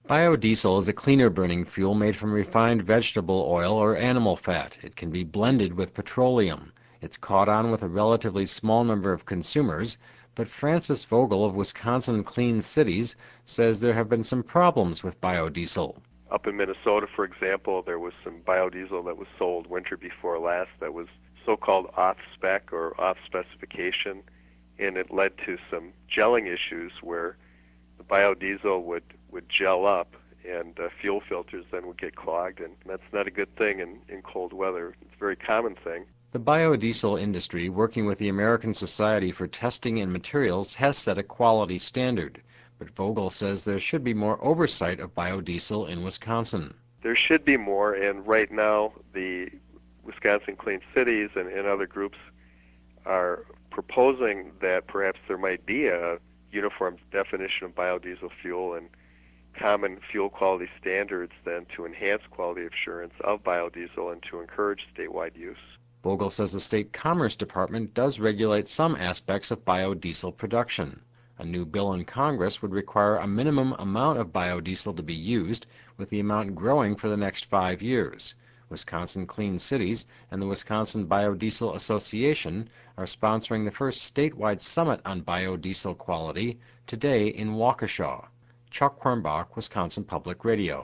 Biodiesel is a cleaner burning fuel made from refined vegetable oil or animal fat. It can be blended with petroleum. It's caught on with a relatively small number of consumers, but Francis Vogel of Wisconsin Clean Cities says there have been some problems with biodiesel. Up in Minnesota, for example, there was some biodiesel that was sold winter before last that was so-called off-spec or off-specification, and it led to some gelling issues where the biodiesel would gel up and fuel filters then would get clogged, and that's not a good thing in cold weather. It's a very common thing. The biodiesel industry, working with the American Society for Testing and Materials, has set a quality standard, but Vogel says there should be more oversight of biodiesel in Wisconsin. There should be more, and right now the Wisconsin Clean Cities and other groups are proposing that perhaps there might be a uniform definition of biodiesel fuel and common fuel quality standards then to enhance quality assurance of biodiesel and to encourage statewide use. Vogel says the State Commerce Department does regulate some aspects of biodiesel production. A new bill in Congress would require a minimum amount of biodiesel to be used, with the amount growing for the next 5 years. Wisconsin Clean Cities and the Wisconsin Biodiesel Association are sponsoring the first statewide summit on biodiesel quality today in Waukesha. Chuck Quirmbach, Wisconsin Public Radio.